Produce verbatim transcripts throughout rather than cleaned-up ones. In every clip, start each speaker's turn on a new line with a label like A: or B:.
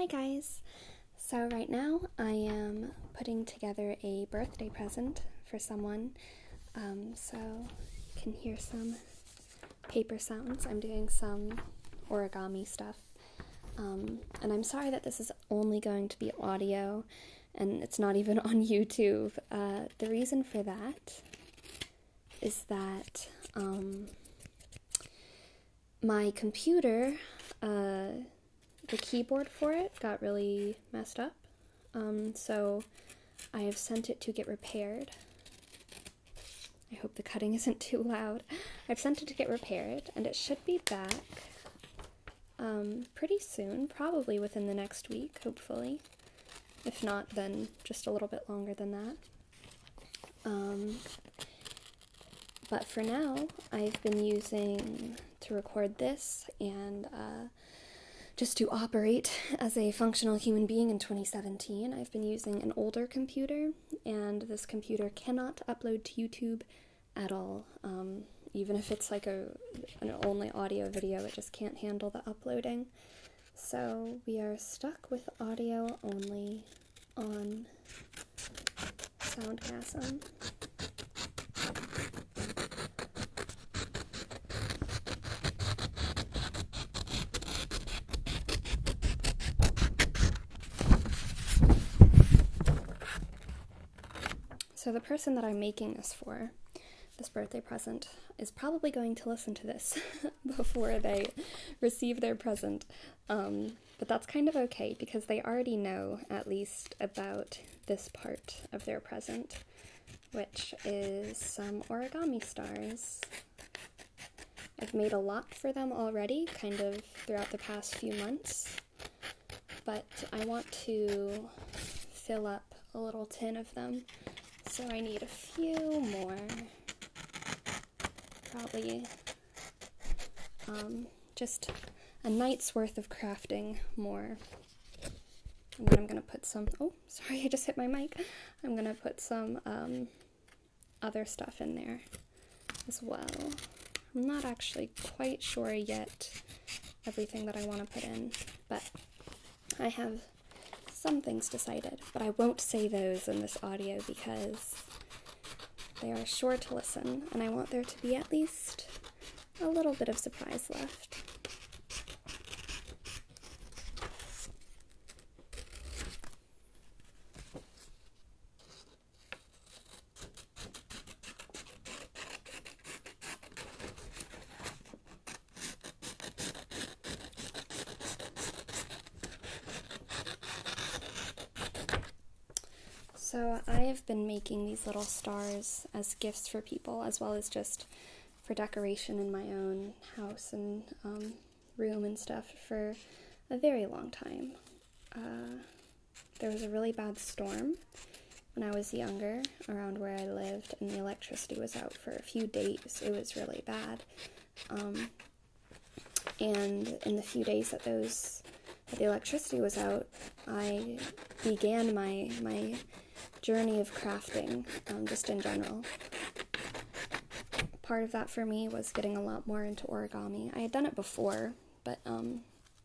A: Hi guys! So right now I am putting together a birthday present for someone, um, so you can hear some paper sounds. I'm doing some origami stuff, um, and I'm sorry that this is only going to be audio and it's not even on YouTube. Uh, the reason for that is that um, my computer, uh, the keyboard for it got really messed up, um, so I have sent it to get repaired. I hope the cutting isn't too loud. I've sent it to get repaired, and it should be back um, pretty soon, probably within the next week, hopefully. If not, then just a little bit longer than that. Um, but for now, I've been using to record this and uh, just to operate as a functional human being in twenty seventeen, I've been using an older computer, and this computer cannot upload to YouTube at all. Um, even if it's like a an only audio video, it just can't handle the uploading. So we are stuck with audio only on Soundgasm. So the person that I'm making this for, this birthday present, is probably going to listen to this before they receive their present. Um, but that's kind of okay, because they already know at least about this part of their present, which is some origami stars. I've made a lot for them already, kind of throughout the past few months, but I want to fill up a little tin of them. So I need a few more, probably um, just a night's worth of crafting more. And then I'm going to put some, oh, sorry, I just hit my mic. I'm going to put some um, other stuff in there as well. I'm not actually quite sure yet everything that I want to put in, but I have some things decided, but I won't say those in this audio because they are sure to listen, and I want there to be at least a little bit of surprise left. So I have been making these little stars as gifts for people, as well as just for decoration in my own house and um, room and stuff for a very long time. Uh, there was a really bad storm when I was younger around where I lived, and the electricity was out for a few days. It was really bad. Um, and in the few days that those that the electricity was out, I began my my journey of crafting, um, just in general. Part of that for me was getting a lot more into origami. I had done it before, but um,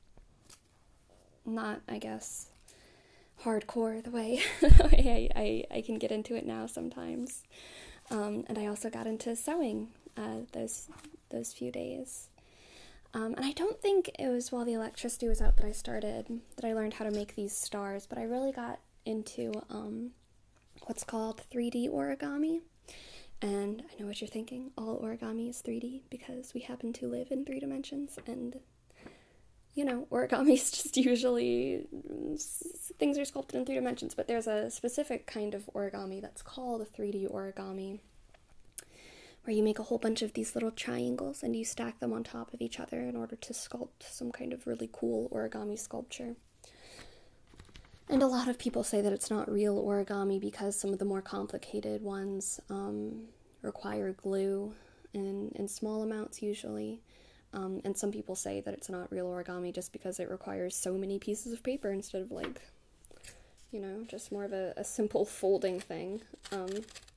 A: not, I guess, hardcore the way I, I, I can get into it now sometimes. Um, and I also got into sewing uh, those those few days. Um, and I don't think it was while the electricity was out that I started, that I learned how to make these stars, but I really got into um, what's called three D origami. And I know what you're thinking, all origami is three D because we happen to live in three dimensions, and, you know, origami is just usually, things are sculpted in three dimensions, but there's a specific kind of origami that's called three D origami, where you make a whole bunch of these little triangles and you stack them on top of each other in order to sculpt some kind of really cool origami sculpture. And a lot of people say that it's not real origami because some of the more complicated ones um, require glue in, in small amounts usually. Um, and some people say that it's not real origami just because it requires so many pieces of paper instead of, like, you know, just more of a, a simple folding thing. Um,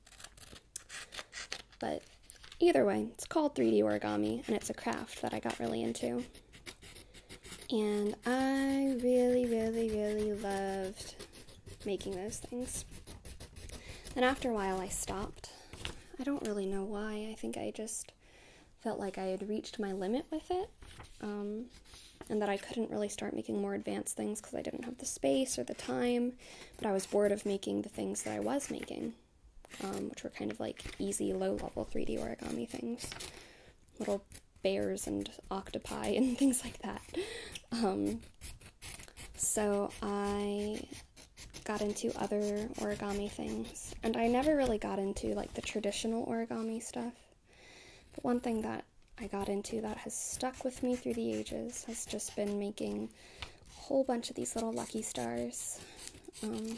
A: but either way, it's called three D origami, and it's a craft that I got really into. And I really, really, making those things. And after a while I stopped. I don't really know why. I think I just felt like I had reached my limit with it, um, and that I couldn't really start making more advanced things because I didn't have the space or the time, but I was bored of making the things that I was making, um, which were kind of like easy, low-level three D origami things. Little bears and octopi and things like that. Um, so I got into other origami things, and I never really got into like the traditional origami stuff. But one thing that I got into that has stuck with me through the ages has just been making a whole bunch of these little lucky stars. Um,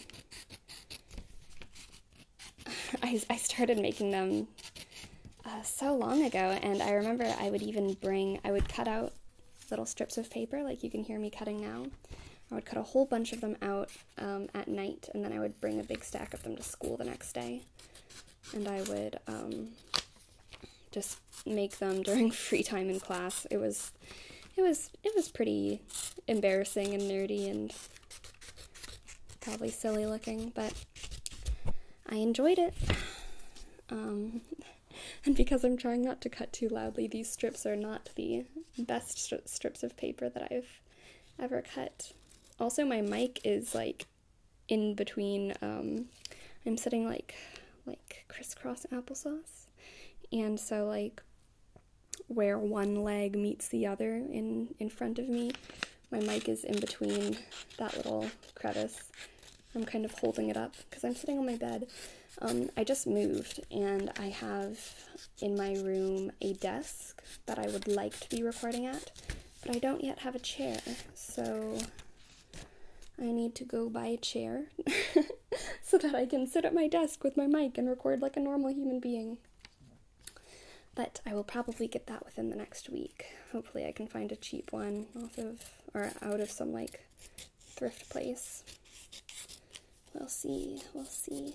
A: I, I started making them uh, so long ago, and I remember I would even bring, I would cut out little strips of paper, like you can hear me cutting now. I would cut a whole bunch of them out um, at night, and then I would bring a big stack of them to school the next day. And I would um, just make them during free time in class. It was, it was, it was pretty embarrassing and nerdy and probably silly looking, but I enjoyed it. Um, and because I'm trying not to cut too loudly, these strips are not the best stri- strips of paper that I've ever cut. Also, my mic is, like, in between, um, I'm sitting, like, like, crisscross applesauce, and so, like, where one leg meets the other in, in front of me, my mic is in between that little crevice. I'm kind of holding it up, because I'm sitting on my bed. Um, I just moved, and I have in my room a desk that I would like to be recording at, but I don't yet have a chair, so I need to go buy a chair so that I can sit at my desk with my mic and record like a normal human being. But I will probably get that within the next week. Hopefully I can find a cheap one off of, or out of some, like, thrift place. We'll see, we'll see.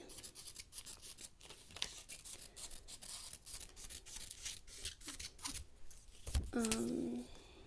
A: Um,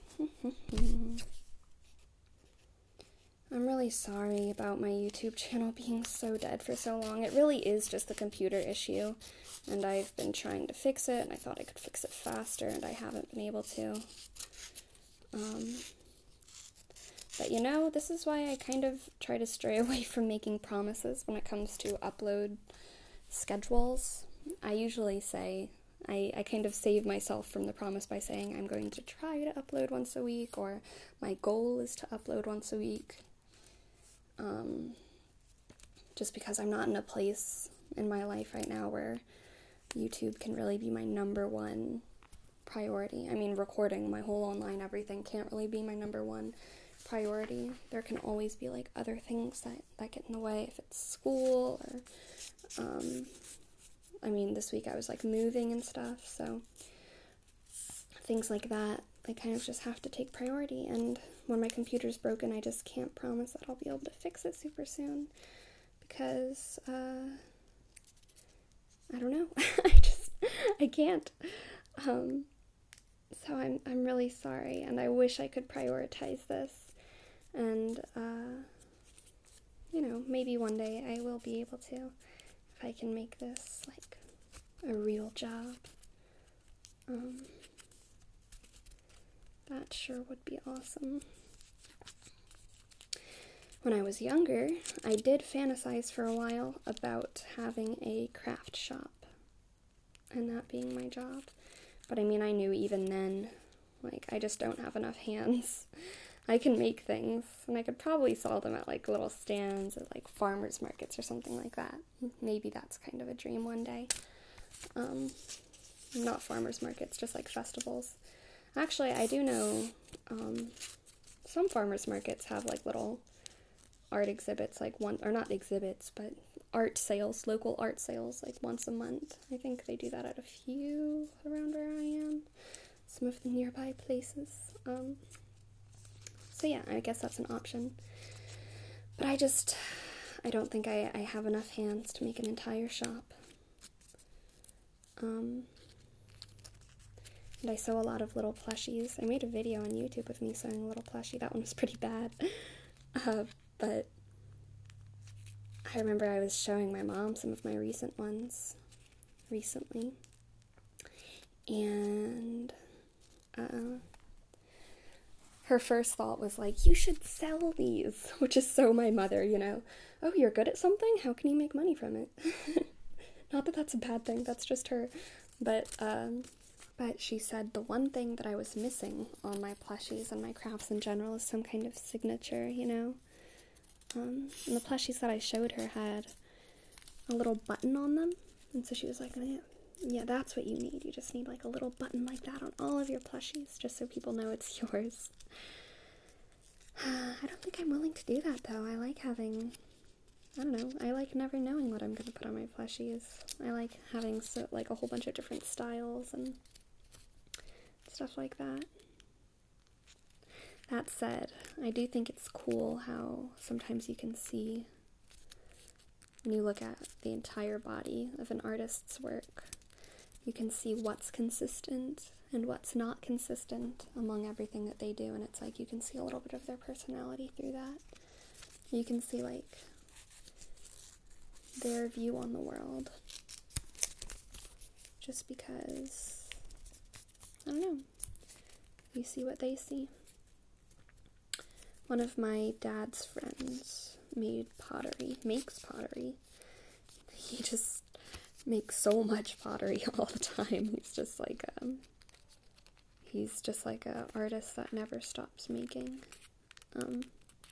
A: I'm really sorry about my YouTube channel being so dead for so long. It really is just a computer issue, and I've been trying to fix it, and I thought I could fix it faster, and I haven't been able to. Um, but you know, this is why I kind of try to stray away from making promises when it comes to upload schedules. I usually say, I, I kind of save myself from the promise by saying I'm going to try to upload once a week, or my goal is to upload once a week. Um, just because I'm not in a place in my life right now where YouTube can really be my number one priority. I mean, recording my whole online everything can't really be my number one priority. There can always be, like, other things that, that get in the way, if it's school, or, um, I mean, this week I was, like, moving and stuff, so things like that, they kind of just have to take priority, and when my computer's broken, I just can't promise that I'll be able to fix it super soon, because, uh, I don't know, I just, I can't, um, so I'm, I'm really sorry, and I wish I could prioritize this, and, uh, you know, maybe one day I will be able to, if I can make this, like, a real job. Um, that sure would be awesome. When I was younger, I did fantasize for a while about having a craft shop, and that being my job. But I mean, I knew even then, like, I just don't have enough hands. I can make things, and I could probably sell them at, like, little stands at, like, farmers markets or something like that. Maybe that's kind of a dream one day. Um, not farmers markets, just, like, festivals. Actually, I do know, um, some farmers markets have, like, little art exhibits, like, one, or not exhibits, but art sales, local art sales, like, once a month. I think they do that at a few around where I am. Some of the nearby places. Um, so yeah, I guess that's an option. But I just, I don't think I, I have enough hands to make an entire shop. Um, and I sew a lot of little plushies. I made a video on YouTube of me sewing a little plushie. That one was pretty bad. Uh, but I remember I was showing my mom some of my recent ones recently, and uh, her first thought was like, you should sell these, which is so my mother, you know. Oh, you're good at something? How can you make money from it? Not that that's a bad thing, that's just her. But, um, but she said the one thing that I was missing on my plushies and my crafts in general is some kind of signature, you know. Um, and the plushies that I showed her had a little button on them, and so she was like, yeah, yeah, that's what you need. You just need like a little button like that on all of your plushies, just so people know it's yours. I don't think I'm willing to do that, though. I like having, I don't know, I like never knowing what I'm going to put on my plushies. I like having, so, like, a whole bunch of different styles and stuff like that. That said, I do think it's cool how sometimes you can see, when you look at the entire body of an artist's work, you can see what's consistent and what's not consistent among everything that they do, and it's like you can see a little bit of their personality through that. You can see, like, their view on the world, just because, I don't know, you see what they see. One of my dad's friends made pottery, makes pottery. He just makes so much pottery all the time. He's just like, um, he's just like a artist that never stops making. Um,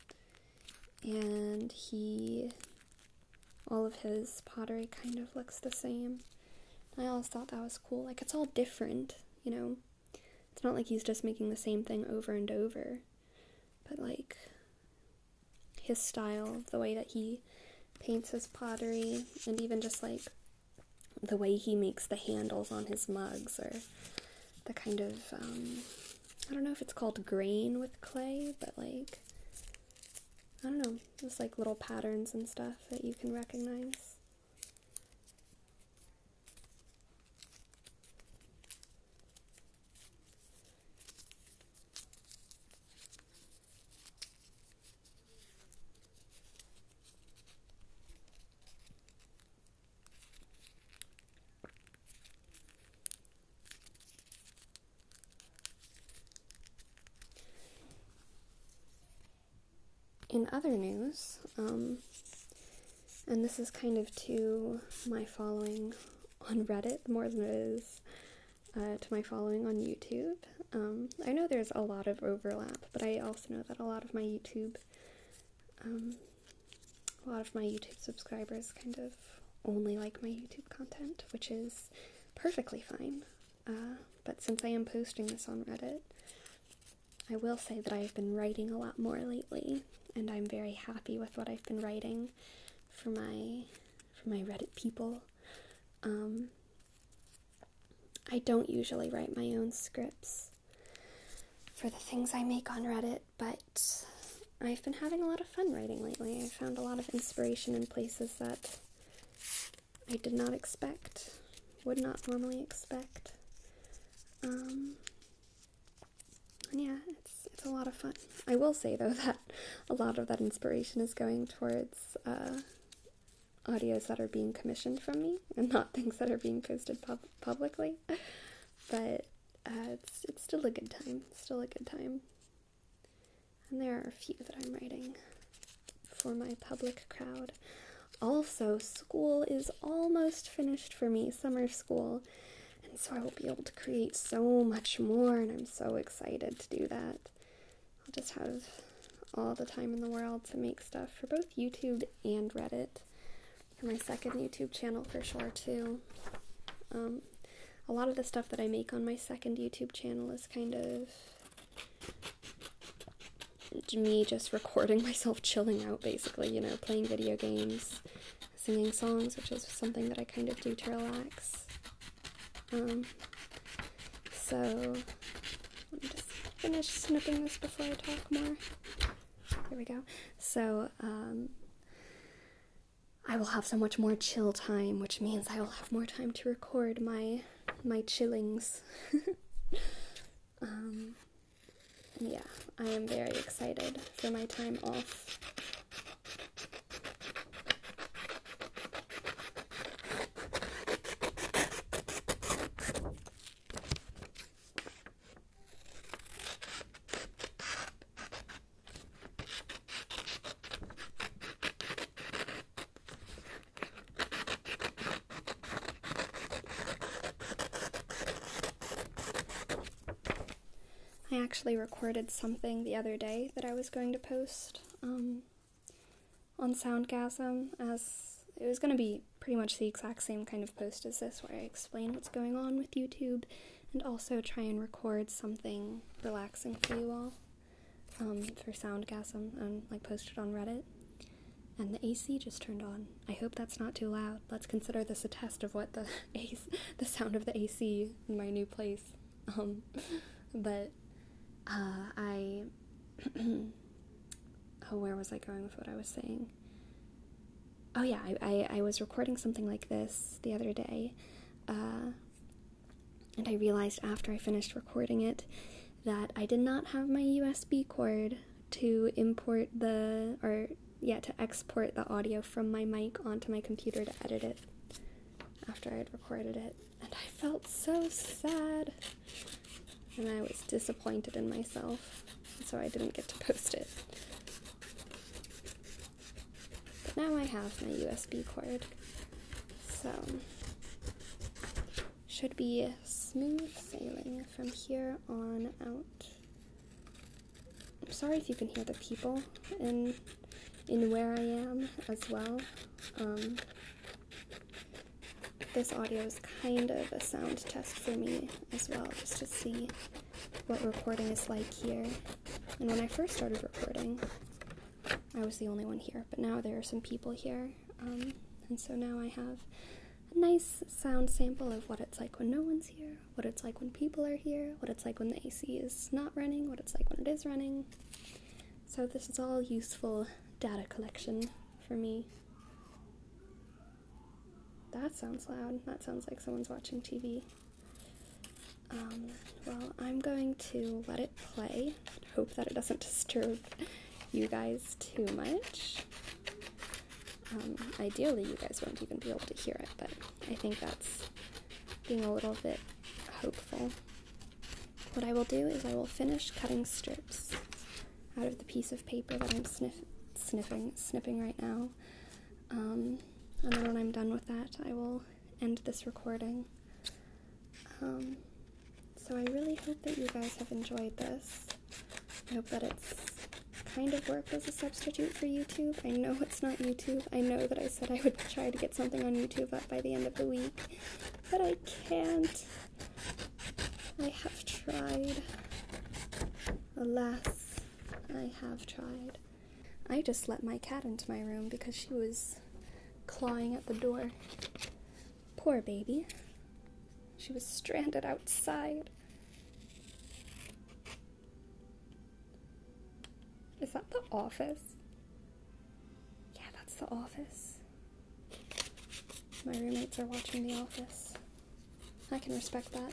A: and he, all of his pottery kind of looks the same. I always thought that was cool. Like, it's all different, you know? It's not like he's just making the same thing over and over. But, like, his style, the way that he paints his pottery, and even just, like, the way he makes the handles on his mugs, or the kind of, um, I don't know if it's called grain with clay, but, like, I don't know, just, like, little patterns and stuff that you can recognize. In other news, um, and this is kind of to my following on Reddit more than it is uh, to my following on YouTube. Um, I know there's a lot of overlap, but I also know that a lot of my YouTube, um, a lot of my YouTube subscribers kind of only like my YouTube content, which is perfectly fine. Uh, but since I am posting this on Reddit, I will say that I've been writing a lot more lately, and I'm very happy with what I've been writing for my for my Reddit people. Um, I don't usually write my own scripts for the things I make on Reddit, but I've been having a lot of fun writing lately. I found a lot of inspiration in places that I did not expect, would not normally expect. Um... And yeah, it's it's a lot of fun. I will say, though, that a lot of that inspiration is going towards uh, audios that are being commissioned from me, and not things that are being posted pub- publicly. But uh, it's it's still a good time. Still a good time. And there are a few that I'm writing for my public crowd. Also, school is almost finished for me, summer school. And so I will be able to create so much more, and I'm so excited to do that. I'll just have all the time in the world to make stuff for both YouTube and Reddit. For my second YouTube channel for sure, too. Um, a lot of the stuff that I make on my second YouTube channel is kind of me just recording myself chilling out, basically, you know, playing video games, singing songs, which is something that I kind of do to relax. Um, so, let me just finish snipping this before I talk more. There we go. So, um, I will have so much more chill time, which means I will have more time to record my, my chillings. um, yeah, I am very excited for my time off. I actually recorded something the other day that I was going to post um, on Soundgasm, as it was going to be pretty much the exact same kind of post as this, where I explain what's going on with YouTube and also try and record something relaxing for you all um, for Soundgasm and like post it on Reddit. And the A C just turned on. I hope that's not too loud. Let's consider this a test of what the A C, the sound of the A C in my new place. Um, but uh, I, oh, where was I going with what I was saying? Oh yeah, I, I, I was recording something like this the other day, uh, and I realized after I finished recording it that I did not have my U S B cord to import the, or yeah, to export the audio from my mic onto my computer to edit it after I had recorded it, and I felt so sad. And I was disappointed in myself, so I didn't get to post it. But now I have my U S B cord, so should be smooth sailing from here on out. I'm sorry if you can hear the people in in where I am as well. Um, This audio is kind of a sound test for me as well, just to see what recording is like here. And when I first started recording, I was the only one here, but now there are some people here, um, and so now I have a nice sound sample of what it's like when no one's here, what it's like when people are here, what it's like when the A C is not running, what it's like when it is running. So this is all useful data collection for me. That sounds loud. That sounds like someone's watching T V. Um, well, I'm going to let it play. Hope that it doesn't disturb you guys too much. Um, ideally, you guys won't even be able to hear it, but I think that's being a little bit hopeful. What I will do is I will finish cutting strips out of the piece of paper that I'm sniff- sniffing, snipping right now. Um... And then when I'm done with that, I will end this recording. Um, so I really hope that you guys have enjoyed this. I hope that it's kind of worked as a substitute for YouTube. I know it's not YouTube. I know that I said I would try to get something on YouTube up by the end of the week, but I can't. I have tried. Alas, I have tried. I just let my cat into my room because she was clawing at the door. Poor baby. She was stranded outside. Is that the office? Yeah, that's the office. My roommates are watching The Office. I can respect that.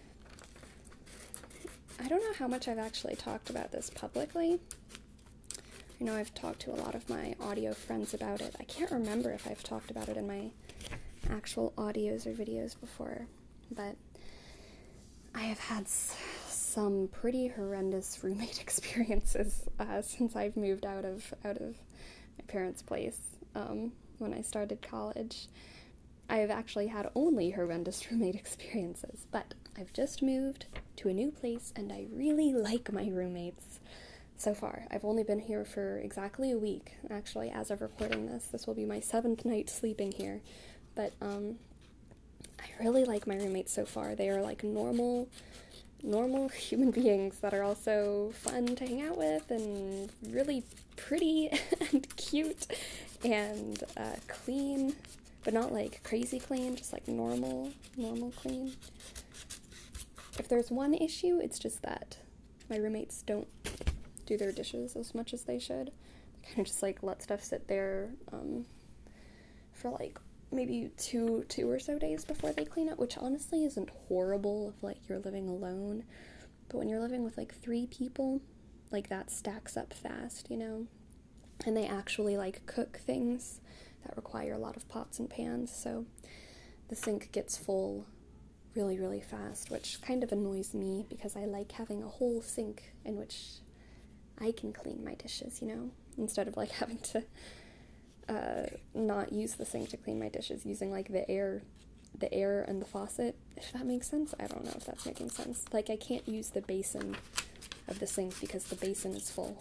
A: I don't know how much I've actually talked about this publicly. I know I've talked to a lot of my audio friends about it. I can't remember if I've talked about it in my actual audios or videos before, but I have had s- some pretty horrendous roommate experiences uh, since I've moved out of out of my parents' place um, when I started college. I have actually had only horrendous roommate experiences, but I've just moved to a new place and I really like my roommates. So far, I've only been here for exactly a week, actually, as of recording this. This will be my seventh night sleeping here, but, um, I really like my roommates so far. They are, like, normal, normal human beings that are also fun to hang out with, and really pretty, and cute, and, uh, clean, but not, like, crazy clean, just, like, normal, normal clean. If there's one issue, it's just that my roommates don't do their dishes as much as they should. They kind of just like let stuff sit there um, for like maybe two two or so days before they clean up, which honestly isn't horrible if like you're living alone, but when you're living with like three people, like that stacks up fast, you know, and they actually like cook things that require a lot of pots and pans, so the sink gets full really really fast, which kind of annoys me because I like having a whole sink in which I can clean my dishes, you know, instead of, like, having to, uh, not use the sink to clean my dishes, using, like, the air, the air and the faucet, if that makes sense. I don't know if that's making sense. Like, I can't use the basin of the sink because the basin is full.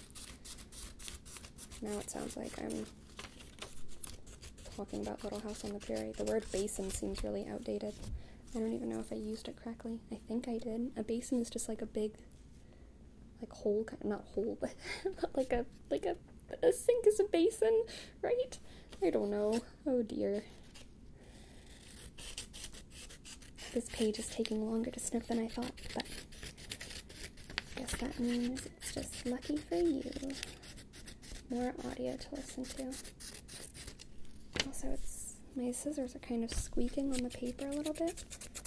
A: Now it sounds like I'm talking about Little House on the Prairie. The word basin seems really outdated. I don't even know if I used it correctly. I think I did. A basin is just like a big, like hole, not hole, but like a, like a, a sink is a basin, right? I don't know. Oh dear. This page is taking longer to snip than I thought, but I guess that means it's just lucky for you. More audio to listen to. Also, it's my scissors are kind of squeaking on the paper a little bit.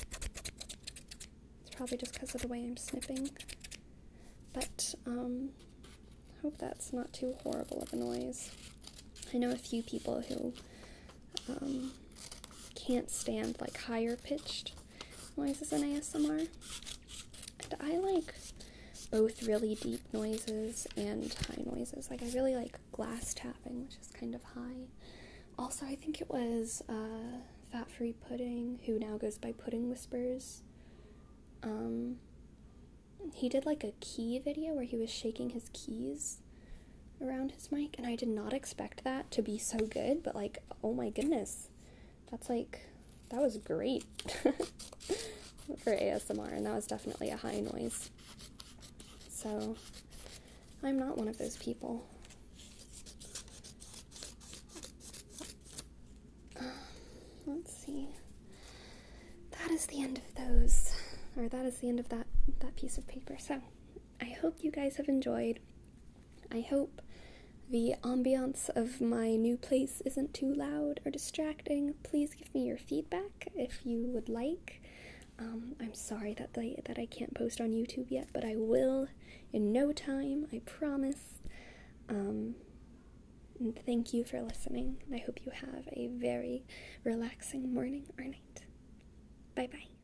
A: It's probably just because of the way I'm snipping. But, um, hope that's not too horrible of a noise. I know a few people who, um, can't stand, like, higher-pitched noises in A S M R. And I like both really deep noises and high noises. Like, I really like glass tapping, which is kind of high. Also, I think it was uh, Fat Free Pudding, who now goes by Pudding Whispers. Um, he did like a key video where he was shaking his keys around his mic, and I did not expect that to be so good, but like, oh my goodness, that's like, that was great for A S M R, and that was definitely a high noise. So, I'm not one of those people. Let's see. That is the end of those, or that is the end of that, that piece of paper. So, I hope you guys have enjoyed. I hope the ambiance of my new place isn't too loud or distracting. Please give me your feedback if you would like. Um, I'm sorry that they, that I can't post on YouTube yet, but I will in no time, I promise. Um, and thank you for listening. I hope you have a very relaxing morning or night. Bye-bye.